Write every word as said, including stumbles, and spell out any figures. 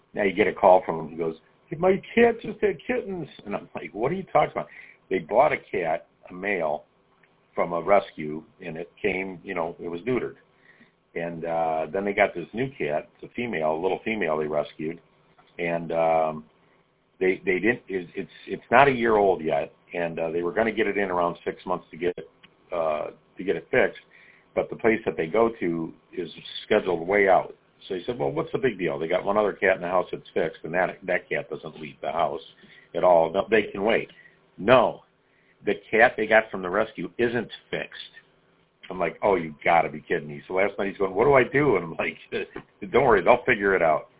Now you get a call from him. He goes, hey, my cat just had kittens. And I'm like, what are you talking about? They bought a cat, a male, from a rescue, and it came, you know, it was neutered. And uh, then they got this new cat, it's a female, a little female they rescued. And um, they they didn't, it's, it's it's not a year old yet. And uh, they were going to get it in around six months to get it, uh, to get it fixed. But the place that they go to is scheduled way out. So he said, well, what's the big deal? They got one other cat in the house that's fixed, and that that cat doesn't leave the house at all. No, they can wait. No, the cat they got from the rescue isn't fixed. I'm like, oh, you got to be kidding me. So last night he's going, what do I do? And I'm like, don't worry, they'll figure it out.